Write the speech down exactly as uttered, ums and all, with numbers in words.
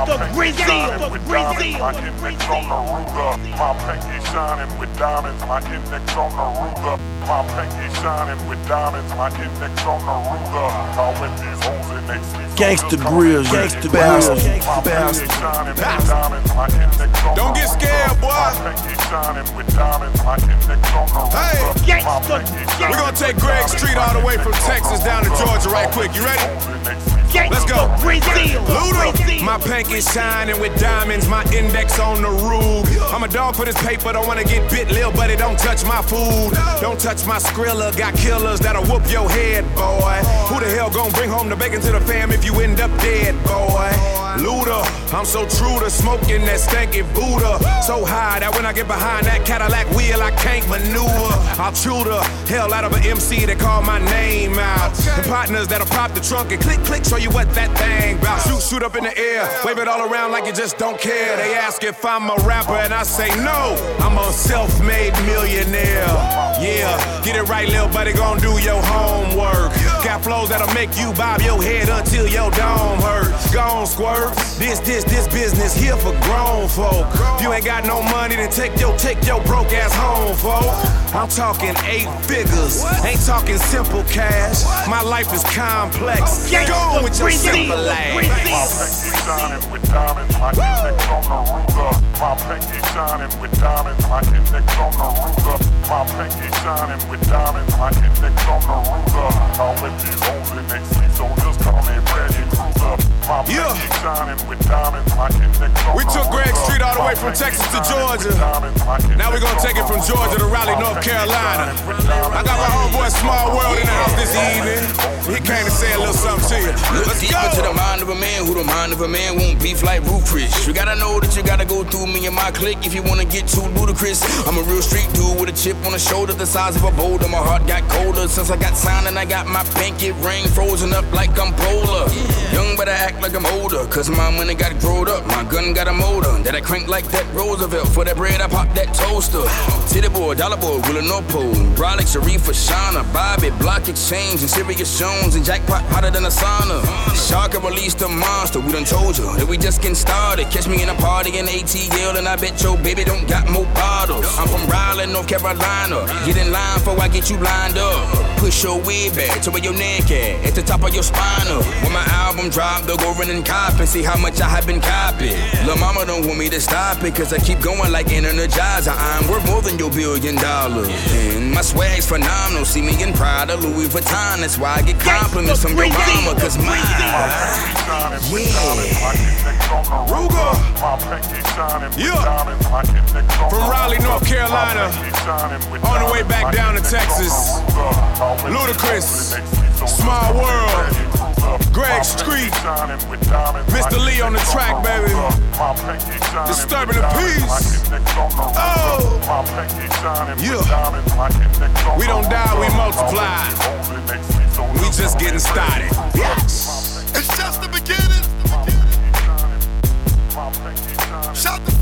the Grizzly, the Grizzly, my index on the ruler. My pinky shining with diamonds, my index on the ruler. My pinky shining with diamonds, my index on the ruler. I went these hoes in they sleep. Gangsta grills, gangsta grills, gangsta bastard. Don't get scared, boy. Hey, we're gonna take Greg Street all the way from Texas down to Georgia right quick. You ready? Let's go. Luda. My pinky shining with diamonds, my index on the roof. I'm a dog for this paper, don't wanna get bit, lil' buddy, don't touch my food. Don't touch my Skrilla, got killers that'll whoop your head, boy. Who the hell gon' bring home the bacon to the fam if you end up dead, boy? Luda, I'm so true to smoking that stanky Buddha. So high that when I get behind that Cadillac wheel, I can't maneuver. I'll chew the hell out of an M C that call my name out. And partners that'll pop the trunk and click, click, show you what that thing bout. Shoot, shoot up in the air, wave it all around like you just don't care. They ask if I'm a rapper and I say no, I'm a self-made millionaire. Yeah, get it right, little buddy, gon' do your homework. Got flows that'll make you bob your head until your dome hurt. Gon' squirt. This, this, this business here for grown folk. If you ain't got no money, then take your, take your broke ass home, folk. I'm talking eight figures, ain't talking simple cash. My life is complex. Go with your simple ass. My pinky shining with diamonds, my index on the ruler. My pinky shining with diamonds, my index on the ruler. My pinky shining with diamonds, my index on the ruler. I went these hoes in they sleep, so just call me Freddy Krueger. My yeah. pinky shining with diamonds, my index on we the took Greg Street all the way from Texas to Georgia. Now we're gonna take it from Georgia to Raleigh, North Carolina. I got my homeboy Small World in the house this evening. He came to say a little something to you. Look deep into the mind of a man, who the mind of a man won't beef like Roof Chris. You gotta know that you gotta go through me and my clique if you wanna get too ludicrous. I'm a real street dude with a chip on the shoulder the size of a boulder. My heart got colder since I got signed and I got my pinky ring frozen up like I'm polar. Young but I act like I'm older, cause my money got growed up. My gun got a motor that I crank like that Roosevelt. For that bread I pop that toaster. Titty boy, dollar boy, Willa no pole. Brolic, Sharifa, Shauna, Bobby, Block Exchange, and Sirius Jones, and Jackpot hotter than a sauna. Shark released a monster, we done told you that we just getting started. Catch me in a party in A T L and I bet your baby don't got more bottles. I'm from Raleigh, North Carolina. Get in line before I get you lined up. Push your wig back to where your neck at, at the top of your spinal. When my album drop, they'll go run and cop and see how much I have been copied. Lil' mama don't want me to stop it, cause I keep going like an Energizer. I'm worth more than your billion dollars. And my swag's phenomenal, see me in Prada, Louis Vuitton. That's why I get compliments from your mama, cause mine. Yeah. Ruger. Yeah. From Raleigh, North Carolina, on the way back down to Texas. Ludacris, Small World, Greg Street, Mister Lee on the track, baby. Disturbing the peace. Oh, yeah. We don't die, we multiply. We just getting started. Yes. It's just the beginning. Shout the